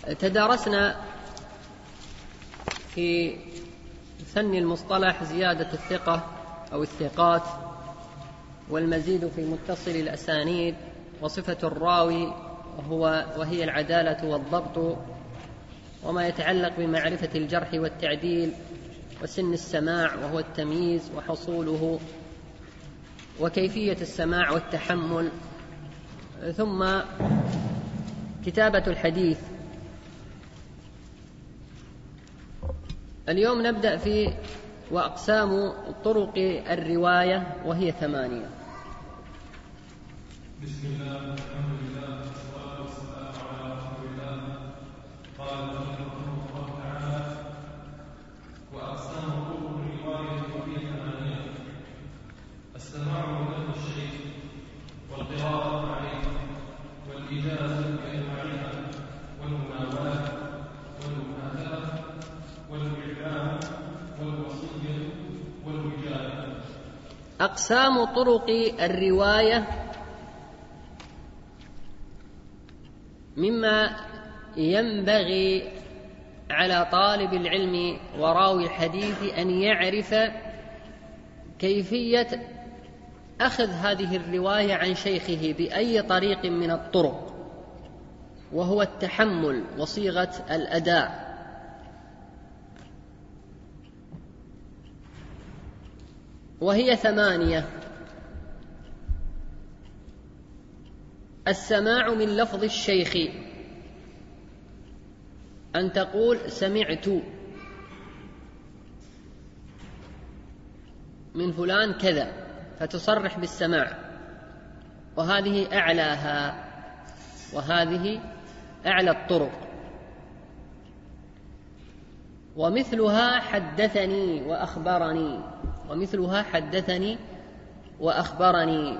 تدارسنا في فن المصطلح زيادة الثقة أو الثقات والمزيد في متصل الأسانيد وصفة الراوي وهي العدالة والضبط، وما يتعلق بمعرفة الجرح والتعديل وسن السماع وهو التمييز وحصوله وكيفية السماع والتحمل، ثم كتابة الحديث. اليوم نبدأ في وأقسام طرق الرواية وهي 8. بسم الله والحمد لله والصلاة والسلام على رسول الله. قال رحمه الله تعالى: وأقسام طرق الرواية وهي 8: السماع من الشيخ، والقراءة عليه، والإجازة بأنواعها، والمناولة، والمكاتبة، والإعلام، والوصية، والوجادة. أقسام طرق الرواية مما ينبغي على طالب العلم وراوي الحديث أن يعرف كيفية أخذ هذه الرواية عن شيخه بأي طريق من الطرق، وهو التحمل وصيغة الأداء. وهي 8: السماع من لفظ الشيخ، أن تقول سمعت من فلان كذا فتصرح بالسماع، وهذه أعلاها، وهذه أعلى الطرق. ومثلها حدثني وأخبرني، ومثلها حدثني وأخبرني.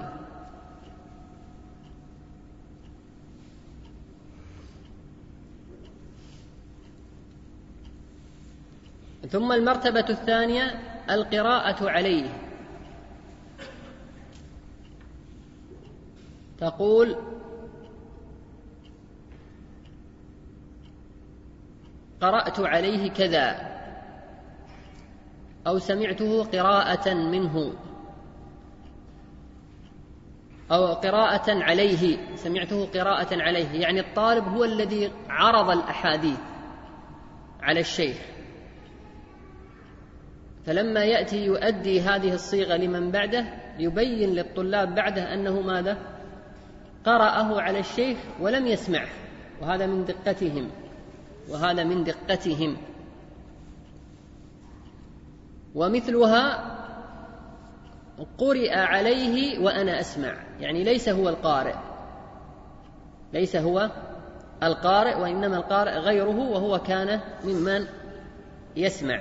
ثم المرتبة الثانية القراءة عليه، تقول قرأت عليه كذا، أو سمعته قراءة منه، أو قراءة عليه، سمعته قراءة عليه، يعني الطالب هو الذي عرض الأحاديث على الشيخ، فلما يأتي يؤدي هذه الصيغة لمن بعده يبين للطلاب بعده أنه ماذا؟ قرأه على الشيخ ولم يسمعه، وهذا من دقتهم، وهذا من دقتهم. ومثلها قرئ عليه وأنا أسمع، يعني ليس هو القارئ، ليس هو القارئ، وإنما القارئ غيره، وهو كان ممن يسمع.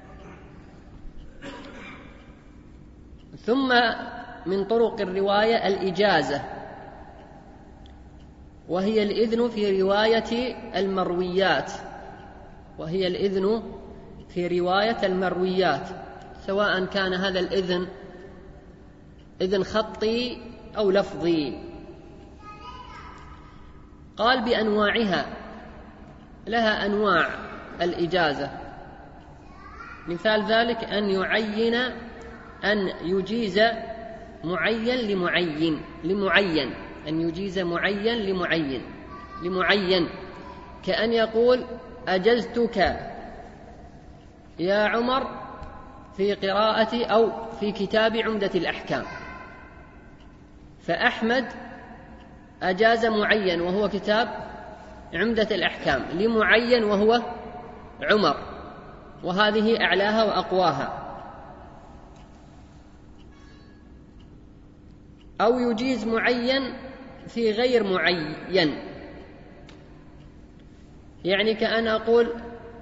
ثم من طرق الرواية الإجازة، وهي الإذن في رواية المرويات، وهي الإذن في رواية المرويات، سواء كان هذا الإذن إذن خطي أو لفظي. قال بأنواعها، لها أنواع الإجازة. مثال ذلك أن يعين، أن يجيز معين لمعين، أن يجيز معين لمعين، كأن يقول أجزتك يا عمر في قراءة أو في كتاب عمدة الأحكام، فأحمد أجاز معين وهو كتاب عمدة الأحكام لمعين وهو عمر، وهذه أعلاها وأقواها. أو يجيز معين في غير معين، يعني كأن أقول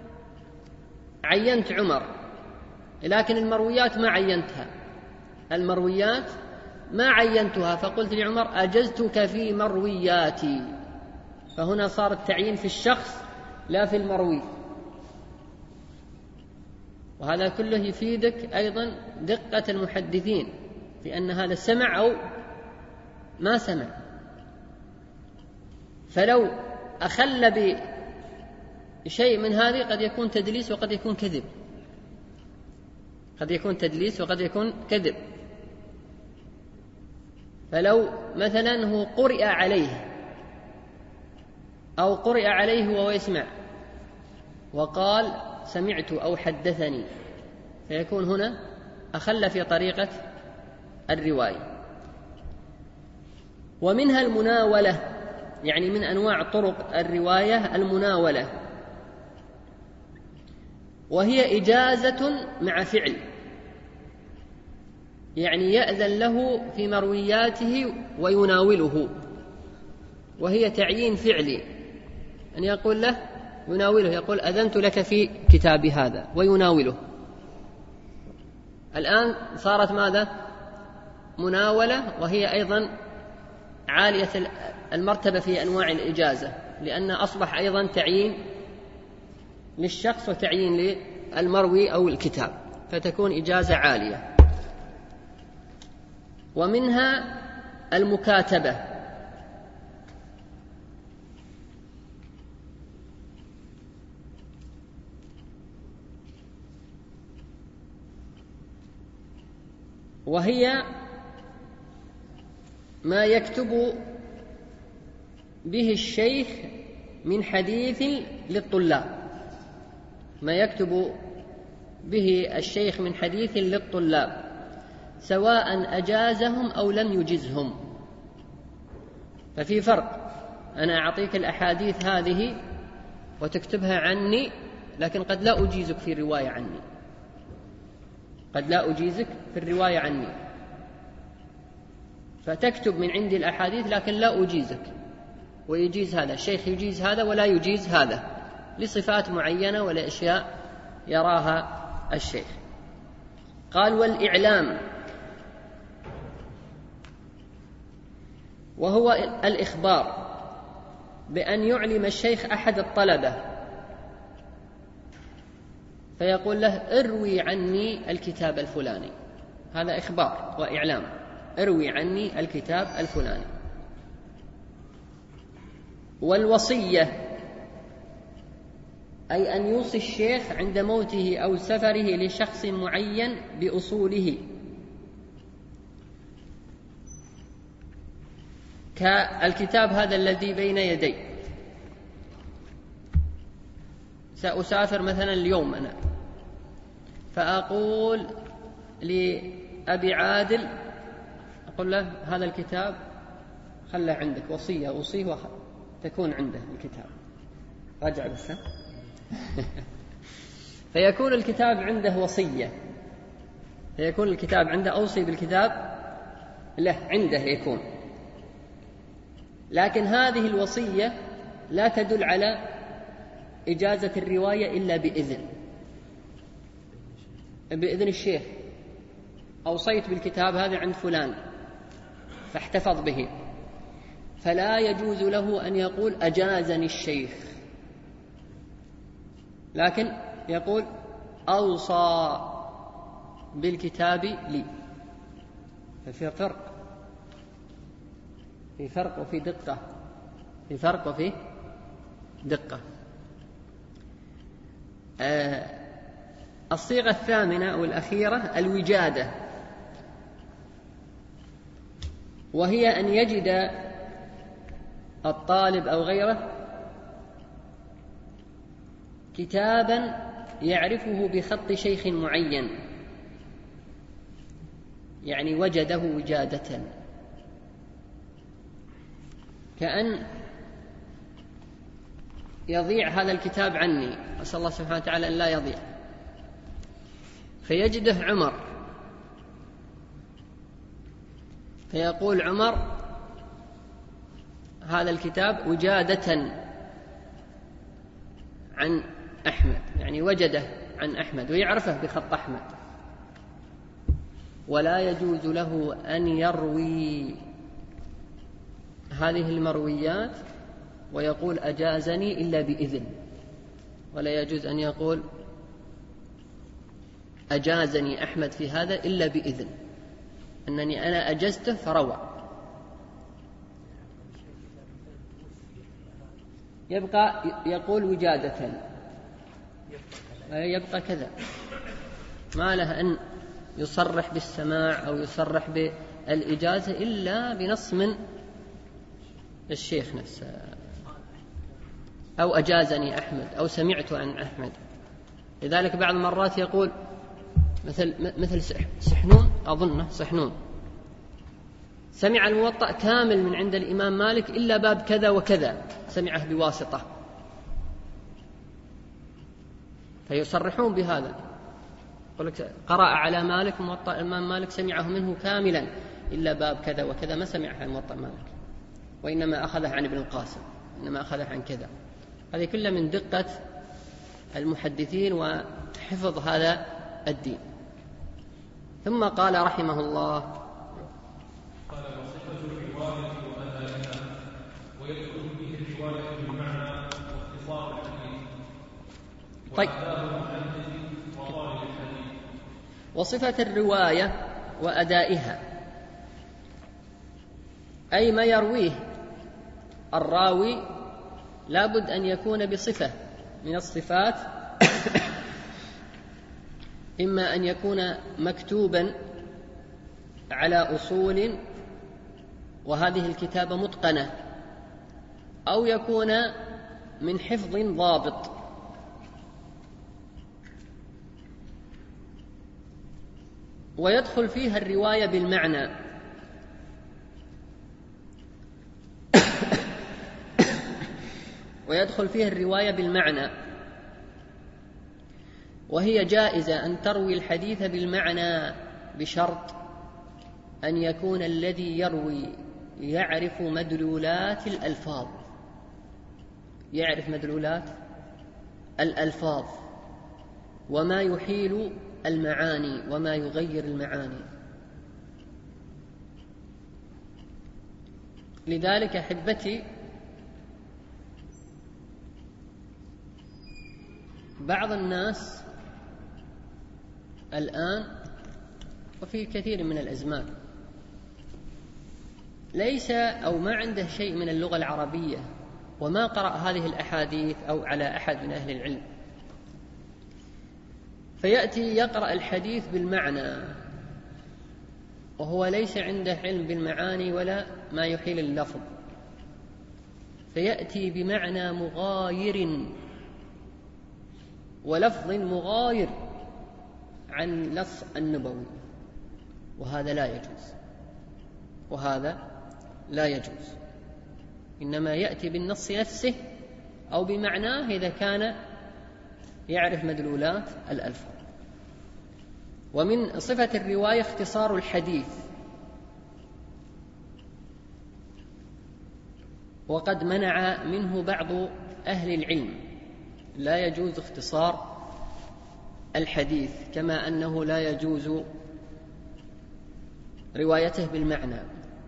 عينت عمر، لكن المرويات ما عينتها، المرويات ما عينتها، فقلت لعمر أجزتك في مروياتي، فهنا صار التعيين في الشخص لا في المروي. وهذا كله يفيدك أيضا دقة المحدثين في أن هذا سمع أو ما سمع. فلو أخل شيء من هذه قد يكون تدليس وقد يكون كذب، قد يكون تدليس وقد يكون كذب. فلو مثلا هو قرئ عليه أو قرئ عليه وهو يسمع وقال سمعت أو حدثني، فيكون هنا أخل في طريقة الرواية. ومنها المناولة، يعني من أنواع طرق الرواية المناولة، وهي إجازة مع فعل، يعني يأذن له في مروياته ويناوله، وهي تعيين فعلي، أن يقول له يناوله، يقول أذنت لك في كتابي هذا ويناوله. الآن صارت ماذا؟ مناولة، وهي أيضا عالية المرتبة في أنواع الإجازة، لأن أصبح أيضا تعيين للشخص وتعيين للمروي أو الكتاب، فتكون إجازة عالية. ومنها المكاتبة، وهي ما يكتب به الشيخ من حديث للطلاب، ما يكتب به الشيخ من حديث للطلاب سواء أجازهم أو لم يجزهم. ففي فرق، أنا أعطيك الأحاديث هذه وتكتبها عني، لكن قد لا أجيزك في الرواية عني، قد لا أجيزك في الرواية عني، فتكتب من عندي الأحاديث لكن لا أجيزك، ويجيز هذا الشيخ، يجيز هذا ولا يجيز هذا، لصفات معينة ولأشياء يراها الشيخ. قال والإعلام، وهو الإخبار بأن يعلم الشيخ أحد الطلبة، فيقول له اروي عني الكتاب الفلاني، هذا إخبار وإعلام، اروي عني الكتاب الفلاني. والوصية، أي أن يوصي الشيخ عند موته أو سفره لشخص معين بأصوله، كالكتاب هذا الذي بين يدي، سأسافر مثلا اليوم أنا، فأقول لأبي عادل، أقول له هذا الكتاب خله عندك، وصية أوصيه تكون عنده الكتاب، رجع بس فيكون الكتاب عنده وصية، فيكون الكتاب عنده، أوصي بالكتاب له عنده يكون، لكن هذه الوصية لا تدل على إجازة الرواية إلا بإذن الشيخ، أوصيت بالكتاب هذا عند فلان فاحتفظ به، فلا يجوز له أن يقول أجازني الشيخ، لكن يقول أوصى بالكتاب لي. ففي فرق، في فرق وفي دقة، في فرق وفي دقة. الصيغة الثامنة والأخيرة الوجادة، وهي أن يجد الطالب أو غيره كتابا يعرفه بخط شيخ معين، يعني وجده وجادة، كأن يضيع هذا الكتاب عني، أسأل الله سبحانه وتعالى أن لا يضيع، فيجده عمر، فيقول عمر هذا الكتاب وجادة عن أحمد، يعني وجده عن أحمد ويعرفه بخط أحمد، ولا يجوز له أن يروي هذه المرويات ويقول أجازني إلا بإذن، ولا يجوز أن يقول أجازني أحمد في هذا إلا بإذن، أنني أنا أجزته فروى. يبقى يقول وجادة، يبقى كذا، ما له أن يصرح بالسماع أو يصرح بالإجازة إلا بنص من الشيخ نفسه، أو أجازني أحمد أو سمعت عن أحمد. لذلك بعض المرات يقول مثل سحنون، أظنه سحنون، سمع الموطأ كامل من عند الإمام مالك إلا باب كذا وكذا سمعه بواسطة، فيصرحون بهذا، يقول لك قرأ على مالك موطأ الإمام مالك سمعه منه كاملا إلا باب كذا وكذا ما سمعه عن موطأ مالك، وإنما أخذه عن ابن القاسم، إنما أخذه عن كذا. هذه كلها من دقة المحدثين وحفظ هذا الدين. ثم قال رحمه الله: قال وصفة الرواية وأدائها، ويدخل فيه الرواية بالمعنى واختصار الحديث، وآداب المحدث وطالب الحديث. وصفة الرواية وأدائها أي ما يرويه الراوي لابد أن يكون بصفة من الصفات، إما أن يكون مكتوبا على أصول وهذه الكتابة متقنة، أو يكون من حفظ ضابط. ويدخل فيها الرواية بالمعنى، ويدخل فيها الرواية بالمعنى، وهي جائزة أن تروي الحديث بالمعنى بشرط أن يكون الذي يروي يعرف مدلولات الألفاظ، يعرف مدلولات الألفاظ وما يحيل المعاني وما يغير المعاني. لذلك أحبتي بعض الناس الآن وفي كثير من الأزمان ليس أو ما عنده شيء من اللغة العربية وما قرأ هذه الأحاديث أو على أحد من أهل العلم، فيأتي يقرأ الحديث بالمعنى وهو ليس عنده علم بالمعاني ولا ما يحيل اللفظ، فيأتي بمعنى مغاير ولفظ مغاير عن لفظ النبوي، وهذا لا يجوز، وهذا لا يجوز. إنما يأتي بالنص نفسه أو بمعناه إذا كان يعرف مدلولات الألفاظ. ومن صفة الرواية اختصار الحديث، وقد منع منه بعض أهل العلم، لا يجوز اختصار الحديث كما أنه لا يجوز روايته بالمعنى.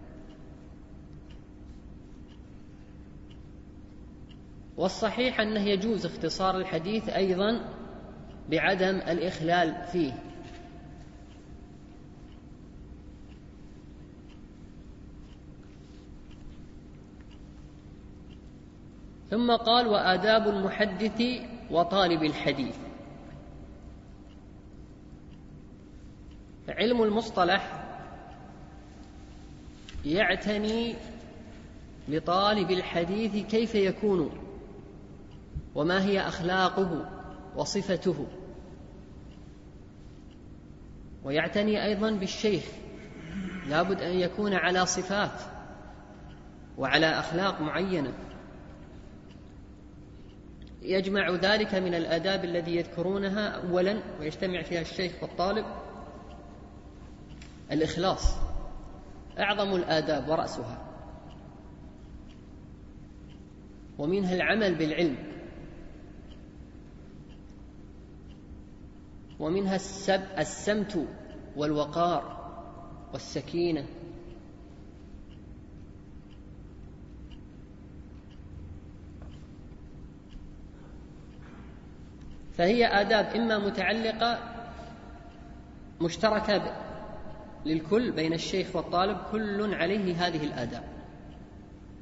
والصحيح أنه يجوز اختصار الحديث أيضا بعدم الإخلال فيه. ثم قال: وآداب المحدث وطالب الحديث. علم المصطلح يعتني بطالب الحديث كيف يكون وما هي أخلاقه وصفته، ويعتني أيضا بالشيخ، لابد أن يكون على صفات وعلى أخلاق معينة. يجمع ذلك من الآداب الذي يذكرونها أولا ويجتمع فيها الشيخ والطالب الإخلاص، أعظم الآداب ورأسها، ومنها العمل بالعلم، ومنها السمت والوقار والسكينة. فهي آداب إما متعلقة مشتركة للكل بين الشيخ والطالب، كل عليه هذه الآداب،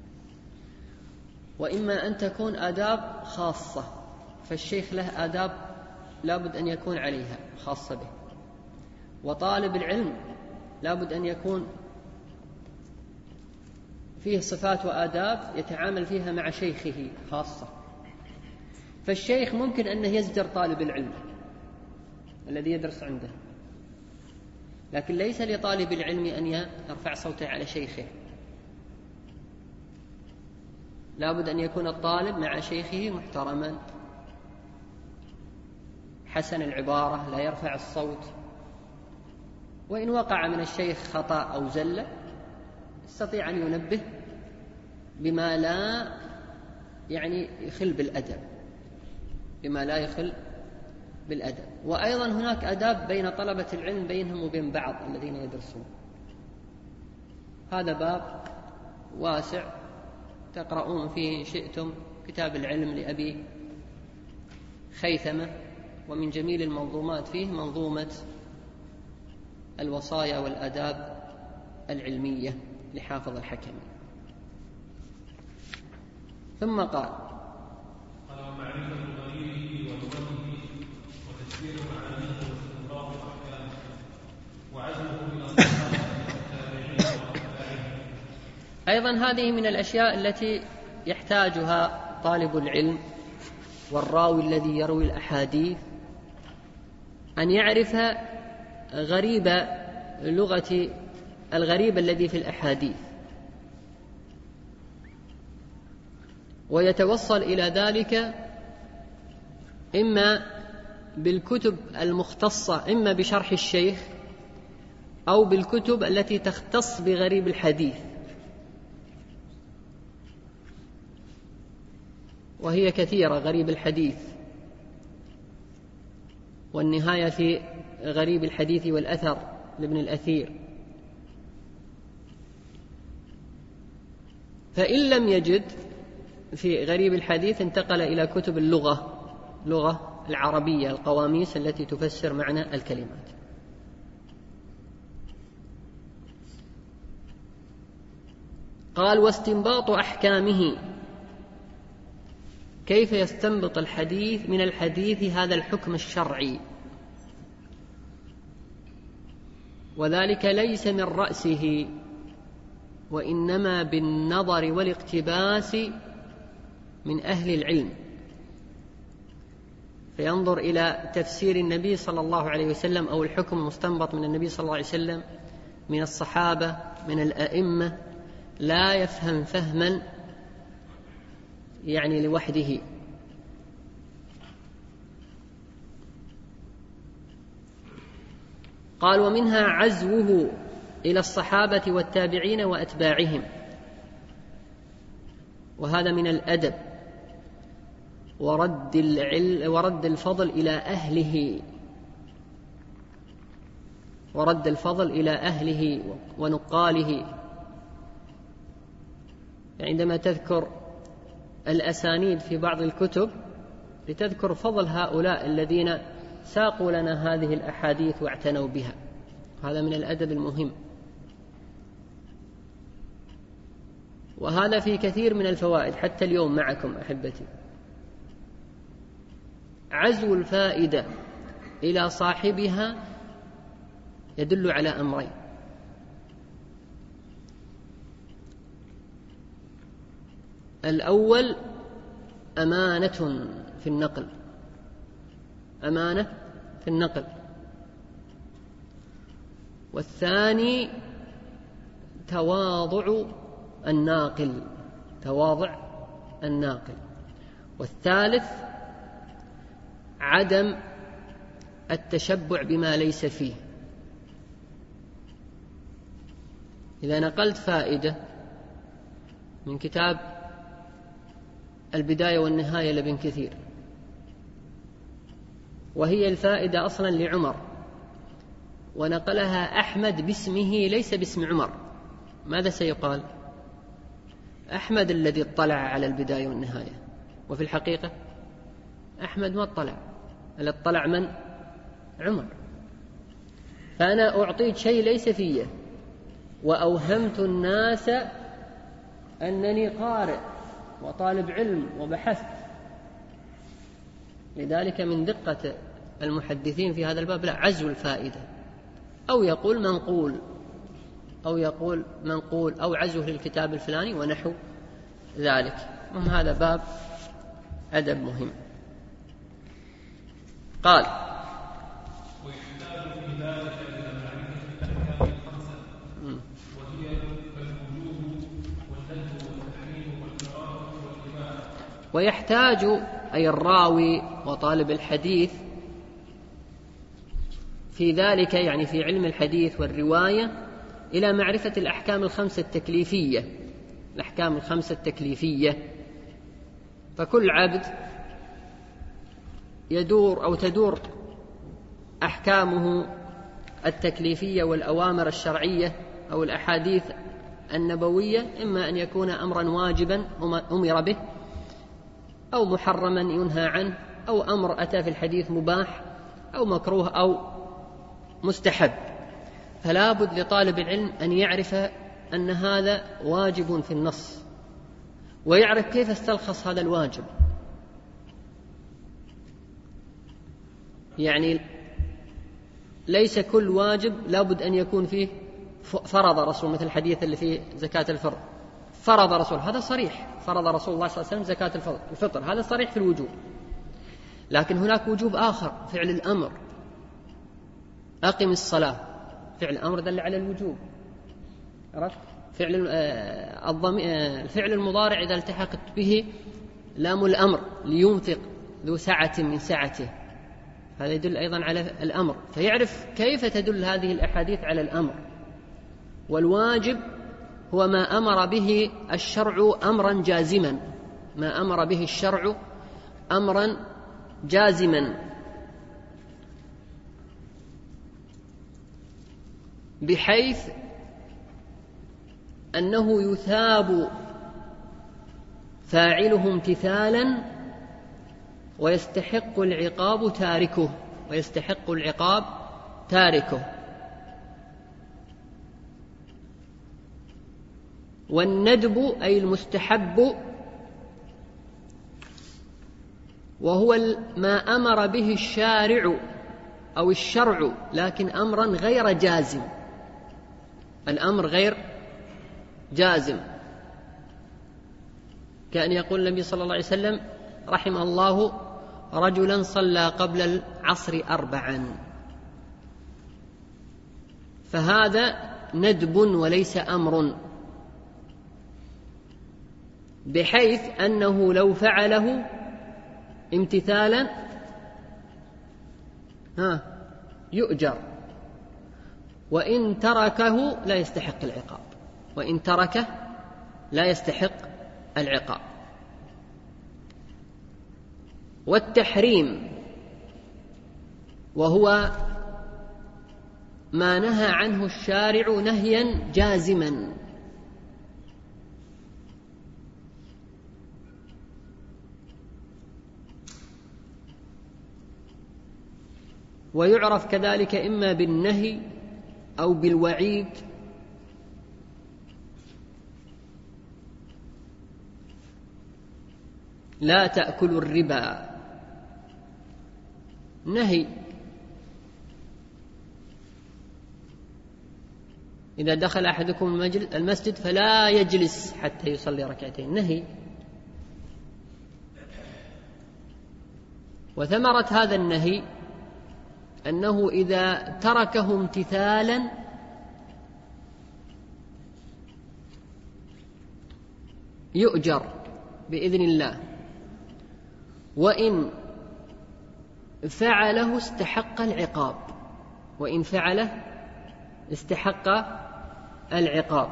وإما أن تكون آداب خاصة، فالشيخ له آداب لا بد أن يكون عليها خاصة به، وطالب العلم لا بد أن يكون فيه صفات وآداب يتعامل فيها مع شيخه خاصة. فالشيخ ممكن أنه يزجر طالب العلم الذي يدرس عنده، لكن ليس لطالب العلم أن يرفع صوته على شيخه. لا بد أن يكون الطالب مع شيخه محترما حسن العبارة، لا يرفع الصوت، وإن وقع من الشيخ خطأ أو زلة يستطيع أن ينبه بما لا يخل بالأدب، بما لا يخل بالأدب. وأيضا هناك أداب بين طلبة العلم بينهم وبين بعض الذين يدرسون، هذا باب واسع تقرؤون فيه إن شئتم كتاب العلم لأبي خيثمة، ومن جميل المنظومات فيه منظومة الوصايا والآداب العلمية لحافظ الحكمي. ثم قال ومعرفة غريبه ولغته وتسبير معانيه واستنباط أحكامه وعزمه من الصحابة والتابعين وأتباعهم. أيضا هذه من الأشياء التي يحتاجها طالب العلم والراوي الذي يروي الأحاديث، أن يعرف غريب لغة الغريب الذي في الأحاديث، ويتوصل إلى ذلك إما بالكتب المختصة، إما بشرح الشيخ أو بالكتب التي تختص بغريب الحديث، وهي كثيرة: غريب الحديث، والنهاية في غريب الحديث والأثر لابن الأثير. فإن لم يجد في غريب الحديث انتقل إلى كتب اللغة العربية، القواميس التي تفسر معنى الكلمات. قال: واستنباط أحكامه، كيف يستنبط الحديث من الحديث هذا الحكم الشرعي، وذلك ليس من رأسه، وإنما بالنظر والاقتباس من أهل العلم، فينظر إلى تفسير النبي صلى الله عليه وسلم أو الحكم المستنبط من النبي صلى الله عليه وسلم، من الصحابة، من الأئمة، لا يفهم فهما لوحده. قال: ومنها عزوه إلى الصحابة والتابعين وأتباعهم، وهذا من الأدب، ورد الفضل إلى أهله ونقاله. عندما تذكر الأسانيد في بعض الكتب لتذكر فضل هؤلاء الذين ساقوا لنا هذه الأحاديث واعتنوا بها، هذا من الأدب المهم. وهذا في كثير من الفوائد حتى اليوم معكم أحبتي. عزو الفائدة إلى صاحبها يدل على أمرين: الأول أمانة في النقل، والثاني تواضع الناقل، والثالث عدم التشبع بما ليس فيه. إذا نقلت فائدة من كتاب البداية والنهاية لابن كثير، وهي الفائدة أصلا لعمر، ونقلها أحمد باسمه ليس باسم عمر، ماذا سيقال؟ أحمد الذي اطلع على البداية والنهاية، وفي الحقيقة أحمد ما اطلع، اللي اطلع من؟ عمر. فأنا أعطيت شيء ليس فيه، وأوهمت الناس أنني قارئ وطالب علم وبحثت. لذلك من دقة المحدثين في هذا الباب لا، عزو الفائدة، أو يقول منقول أو عزوه للكتاب الفلاني ونحو ذلك. هذا باب أدب مهم. قال: ويحتاج في ذلك إلى معرفة الأحكام الخمسة، وهي الوجوب والندب والتحريم والكراهة والإباحة. ويحتاج أي الراوي وطالب الحديث في ذلك، يعني في علم الحديث والرواية، إلى معرفة الأحكام الخمسة التكليفية. الأحكام الخمسة التكليفية، فكل عبد يدور أو تدور أحكامه التكليفية والأوامر الشرعية أو الأحاديث النبوية، إما أن يكون أمرا واجبا أمر به، أو محرما ينهى عنه، أو أمر أتى في الحديث مباح، أو مكروه، أو مستحب. فلا بد لطالب العلم أن يعرف أن هذا واجب في النص، ويعرف كيف استلخص هذا الواجب. يعني ليس كل واجب لا بد أن يكون فيه فرض رسول، مثل الحديث اللي فيه زكاة الفطر، فرض رسول، هذا صريح، فرض رسول الله صلى الله عليه وسلم زكاة الفطر، هذا صريح في الوجوب. لكن هناك وجوب آخر، فعل الأمر، أقم الصلاة، فعل الأمر دل على الوجوب، عرفت؟ الفعل المضارع إذا التحقت به لام الأمر، لينفق ذو سعة من سعته، هذا يدل أيضا على الأمر. فيعرف كيف تدل هذه الأحاديث على الأمر. والواجب هو ما أمر به الشرع أمرا جازما، ما أمر به الشرع أمرا جازما، بحيث أنه يثاب فاعله امتثالا، ويستحق العقاب تاركه. والندب أي المستحب، وهو ما أمر به الشارع أو الشرع لكن أمرا غير جازم، الأمر غير جازم، كأن يقول النبي صلى الله عليه وسلم: رحم الله رجلا صلى قبل العصر 4، فهذا ندب وليس أمر، بحيث أنه لو فعله امتثالا يؤجر، وإن تركه لا يستحق العقاب. والتحريم وهو ما نهى عنه الشارع نهيا جازما، ويعرف كذلك إما بالنهي أو بالوعيد. لا تأكلوا الربا، نهي، إذا دخل أحدكم المسجد فلا يجلس حتى يصلي ركعتين، نهي. وثمرة هذا النهي أنه إذا تركه امتثالا يؤجر بإذن الله، وإن فعله استحق العقاب.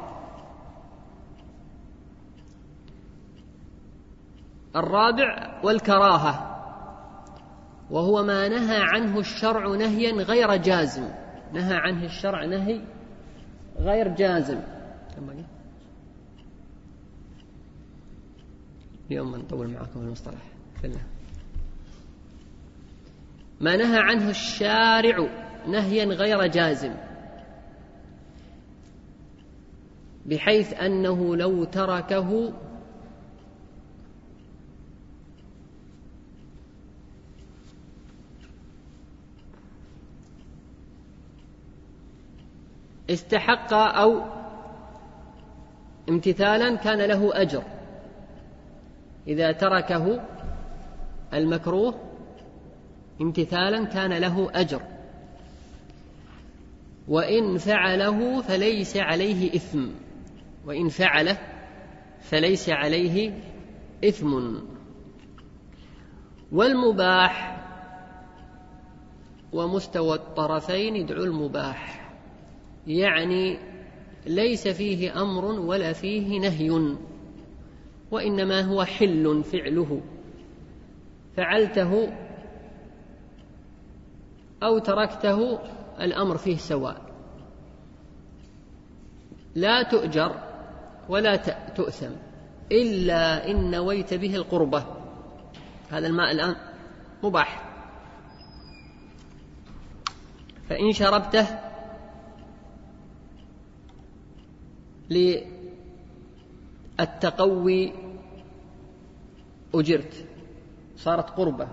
الرابع والكراهة، وهو ما نهى عنه الشرع نهيا غير جازم، نهى عنه الشرع نهي غير جازم. اليوم نطول معكم المصطلح كله. ما نهى عنه الشارع نهيا غير جازم، بحيث أنه لو تركه استحق أو امتثالا كان له أجر، إذا تركه المكروه امتثالا كان له أجر، وإن فعله فليس عليه إثم، وإن فعله فليس عليه إثم. والمباح ومستوى الطرفين يدعو المباح، يعني ليس فيه أمر ولا فيه نهي، وإنما هو حل فعله، فعلته أو تركته الأمر فيه سواء، لا تؤجر ولا تؤثم إلا إن نويت به القربة. هذا الماء الآن مباح، فإن شربته للتقوي أجرت، صارت قربة،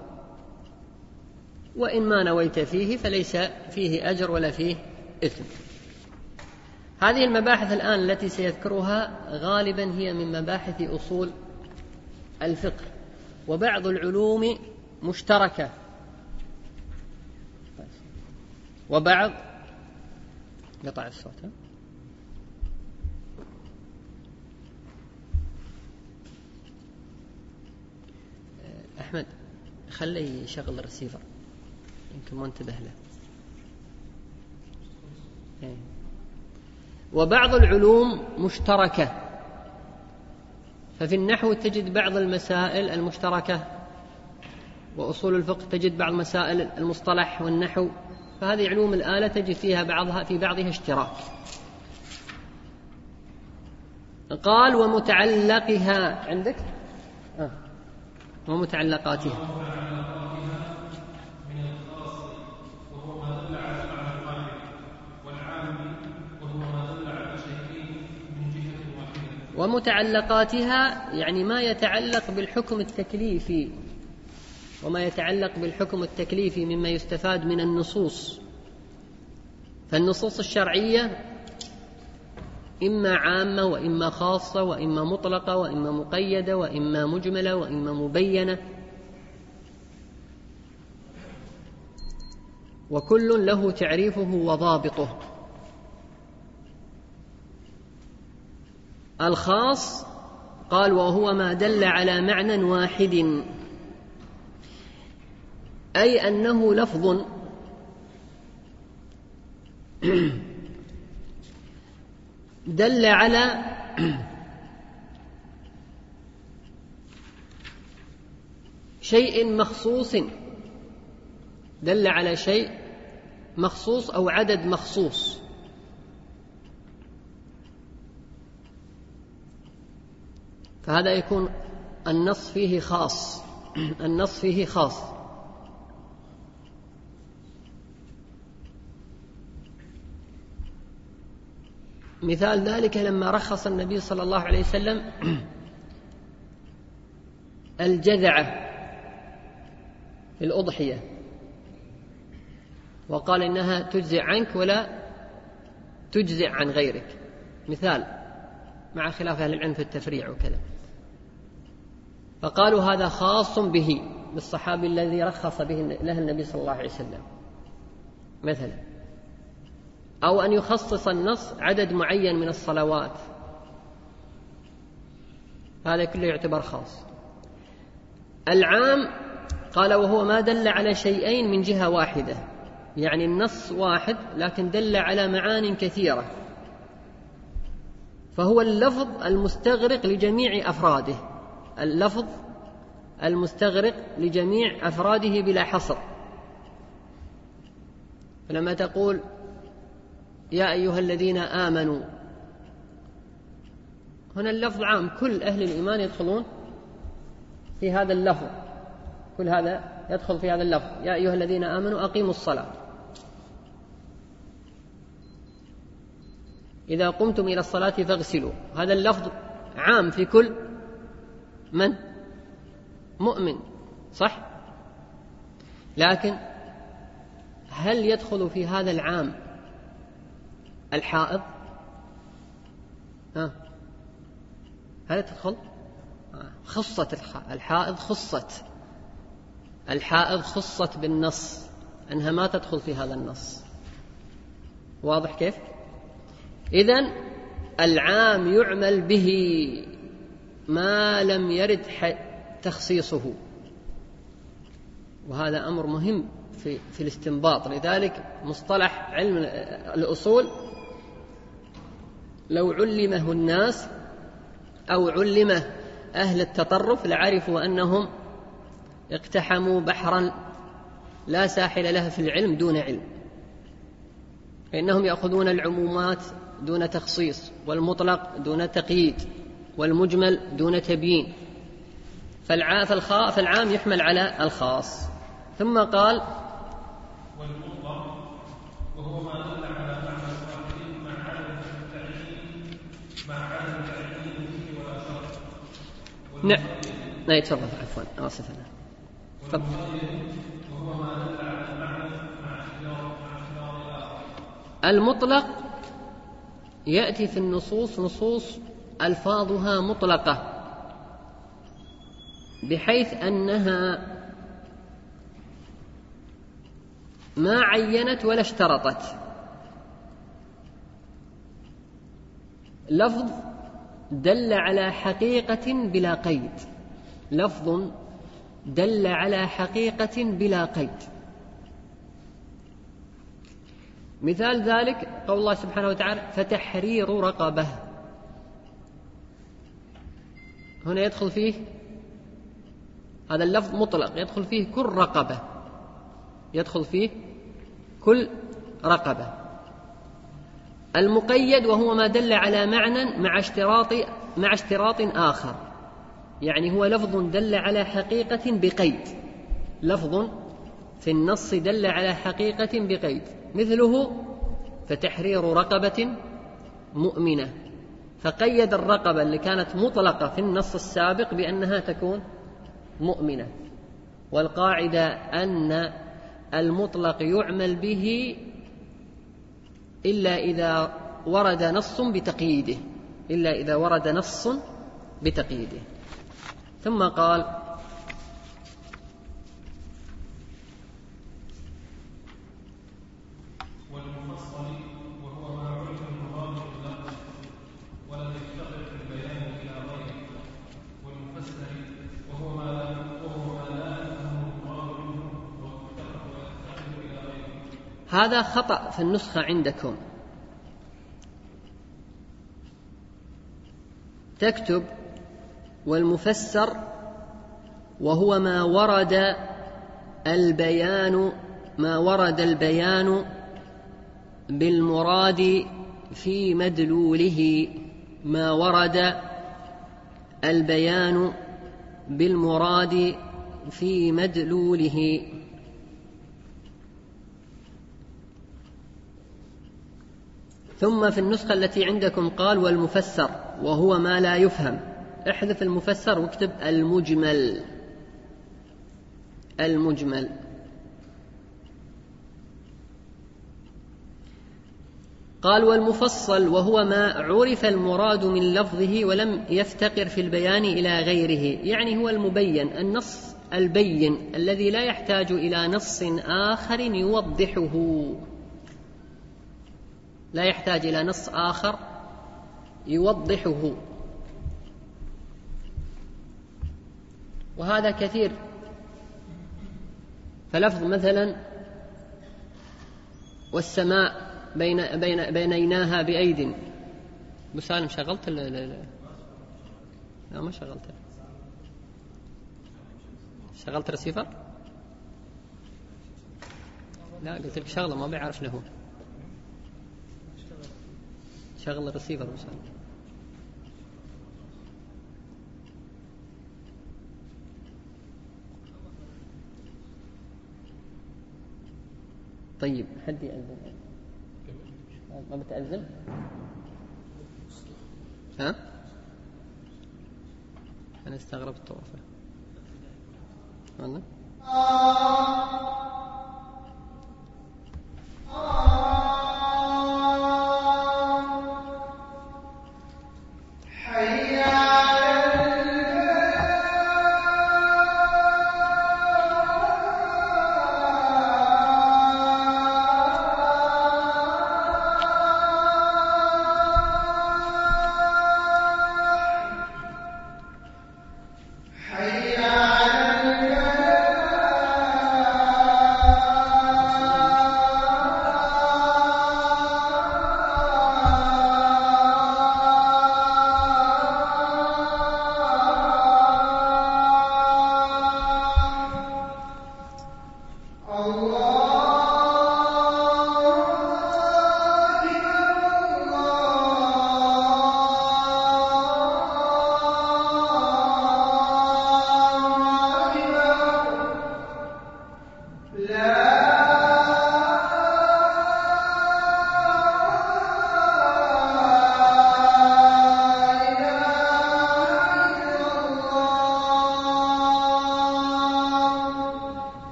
وإن ما نويت فيه فليس فيه أجر ولا فيه إثم. هذه المباحث الآن التي سيذكرها غالبا هي من مباحث أصول الفقه، وبعض العلوم مشتركة وبعض قطع الصوت. أحمد خليه يشغل الرسيفر، يمكن ما انتبه له. وبعض العلوم مشتركة، ففي النحو تجد بعض المسائل المشتركة، وأصول الفقه تجد بعض مسائل المصطلح والنحو، فهذه علوم الآلة تجد فيها بعضها اشتراك. قال ومتعلقها عندك ومتعلقاتها، ومتعلقاتها يعني ما يتعلق بالحكم التكليفي، وما يتعلق بالحكم التكليفي مما يستفاد من النصوص. فالنصوص الشرعية إما عامة وإما خاصة وإما مطلقة وإما مقيدة وإما مجملة وإما مبينة، وكل له تعريفه وضابطه. الخاص قال وهو ما دل على معنى واحد، أي أنه لفظ دل على شيء مخصوص، دل على شيء مخصوص أو عدد مخصوص، فهذا يكون النص فيه خاص. النص فيه خاص. مثال ذلك لما رخص النبي صلى الله عليه وسلم الجذعة في الأضحية، وقال إنها تجزئ عنك ولا تجزئ عن غيرك، مثال، مع خلاف أهل العلم في التفريع وكذا. فقالوا هذا خاص به، بالصحابي الذي رخص به له النبي صلى الله عليه وسلم مثلا، أو أن يخصص النص عدد معين من الصلوات، هذا كله يعتبر خاص. العام قال وهو ما دل على شيئين من جهة واحدة، يعني النص واحد لكن دل على معان كثيرة، فهو اللفظ المستغرق لجميع أفراده، اللفظ المستغرق لجميع أفراده بلا حصر. فلما تقول يا أيها الذين آمنوا، هنا اللفظ عام، كل أهل الإيمان يدخلون في هذا اللفظ، كل هذا يدخل في هذا اللفظ، يا أيها الذين آمنوا أقيموا الصلاة. إذا قمتم إلى الصلاة فاغسلوا، هذا اللفظ عام في كل من مؤمن، صح؟ لكن هل يدخل في هذا العام الحائض هل تدخل؟ خصت الحائض، الحائض خصت بالنص أنها ما تدخل في هذا النص. واضح كيف؟ إذن العام يعمل به ما لم يرد تخصيصه، وهذا أمر مهم في الاستنباط. لذلك مصطلح علم الأصول لو علمه الناس أو علمه أهل التطرف لعرفوا أنهم اقتحموا بحرا لا ساحل له في العلم دون علم، فإنهم يأخذون العمومات دون تخصيص، والمطلق دون تقييد، والمجمل دون تبيين، فالعام يحمل على الخاص. ثم قال والمطلق وهو ما دل على معنى واحد مع عدم التعيين فيه ولا شرط. نعم تفضل، عفوا آسف أنا. وهو ما دل على معنى مع اختيار الآخر. المطلق يأتي في النصوص نصوص ألفاظها مطلقة بحيث أنها ما عينت ولا اشترطت. لفظ دل على حقيقة بلا قيد، لفظ دل على حقيقة بلا قيد. مثال ذلك قول الله سبحانه وتعالى فتحرير رقبة، هنا يدخل فيه هذا اللفظ مطلق، يدخل فيه كل رقبة، يدخل فيه كل رقبة. المقيد وهو ما دل على معنى مع اشتراط آخر، يعني هو لفظ دل على حقيقة بقيد، لفظ في النص دل على حقيقة بقيد، مثله فتحرير رقبة مؤمنة، فقيد الرقبة اللي كانت مطلقة في النص السابق بأنها تكون مؤمنة. والقاعدة أن المطلق يعمل به إلا إذا ورد نص بتقييده، إلا إذا ورد نص بتقييده. ثم قال والمفصل وهو ما عرف المراد باللفظ ولم يفتقر في البيان إلى غيره، والمفسر وهو ما لا يفهم المراد منه ويفتقر إلى غيره. هذا خطأ في النسخة عندكم، تكتب والمفسر وهو ما ورد البيان بالمراد في مدلوله، ما ورد البيان بالمراد في مدلوله. ثم في النسخة التي عندكم قال والمفسر وهو ما لا يفهم، احذف المفسر واكتب المجمل. قال والمفصل وهو ما عرف المراد من لفظه ولم يفتقر في البيان إلى غيره، يعني هو المبين، النص البين الذي لا يحتاج إلى نص آخر يوضحه، لا يحتاج إلى نص آخر يوضحه. وهذا كثير، فلفظ مثلا والسماء بينيناها بأيد. بسالم شغلت لا ما شغلت، شغلت رسيفر؟ لا قلت لك شغله ما بيعرف له، شغل الرسيفر بسالم. طيب حد يأذن؟ ما بتأذن؟ ها؟ أنا استغربت الطوافة والله.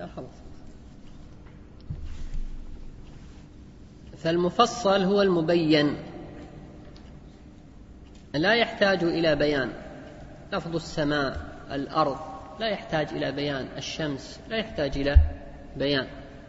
لا خلاص. فالمفصل هو المبين، لا يحتاج إلى بيان. لفظ السماء، الأرض لا يحتاج إلى بيان، الشمس لا يحتاج إلى بيان.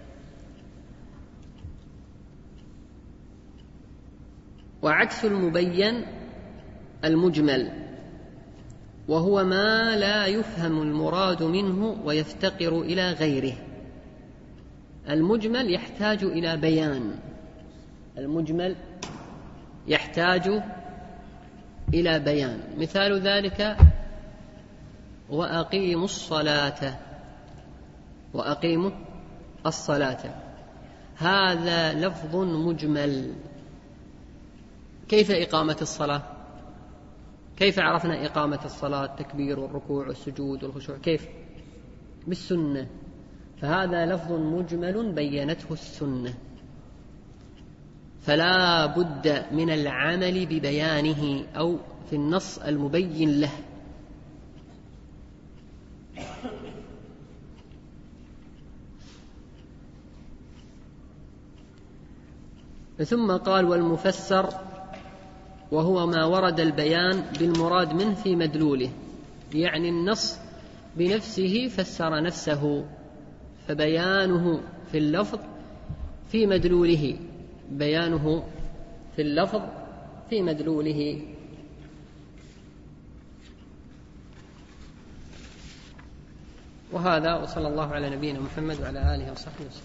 وعكس المبين المجمل، وهو ما لا يفهم المراد منه ويفتقر إلى غيره. المجمل يحتاج إلى بيان، المجمل يحتاج إلى بيان. مثال ذلك وأقيموا الصلاة، وأقيموا الصلاة، هذا لفظ مجمل. كيف إقامة الصلاة؟ كيف عرفنا إقامة الصلاة؟ التكبير والركوع والسجود والخشوع، كيف؟ بالسنة. فهذا لفظ مجمل بينته السنة، فلا بد من العمل ببيانه أو في النص المبين له. ثم قال والمفسر وهو ما ورد البيان بالمراد منه في مدلوله، يعني النص بنفسه فسر نفسه، فبيانه في اللفظ في مدلوله، بيانه في اللفظ في مدلوله. وهذا، وصلى الله على نبينا محمد وعلى آله وصحبه وسلم.